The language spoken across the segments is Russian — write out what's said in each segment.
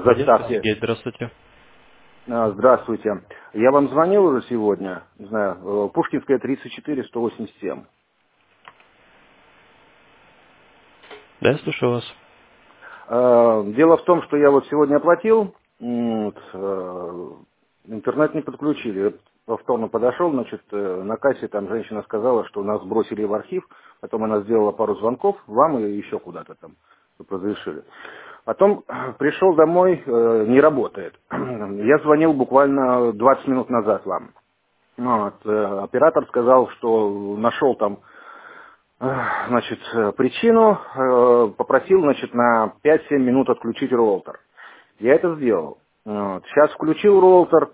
Абонент заставки. Сергей, здравствуйте. Здравствуйте. Я вам звонил уже сегодня, не знаю, Пушкинская 34, 187. Да, я слушаю вас. Дело в том, что я вот сегодня оплатил, интернет не подключили. Повторно подошел, значит, на кассе там женщина сказала, что нас бросили в архив, потом она сделала пару звонков вам и еще куда-то там, чтобы разрешили. Потом пришел домой, не работает. Я звонил буквально 20 минут назад вам. Вот, оператор сказал, что нашел там, значит, причину, попросил, значит, на 5-7 минут отключить роутер. Я это сделал. Вот. Сейчас включил роутер,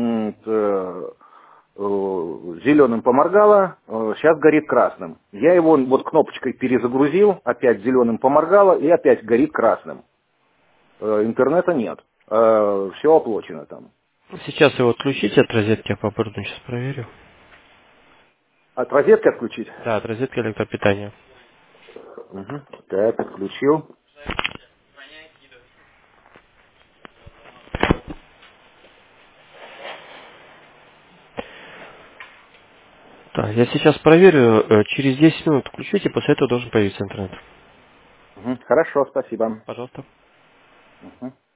зеленым поморгало, сейчас горит красным. Я его вот кнопочкой перезагрузил, опять зеленым поморгало и опять горит красным. Интернета нет. Все оплачено там. Сейчас его отключите от розетки, я попробую сейчас проверю. От розетки отключить? Да, от розетки электропитания. Угу. Так, отключил. Так, я сейчас проверю, через 10 минут включите, после этого должен появиться интернет. Угу. Хорошо, спасибо. Пожалуйста. Угу.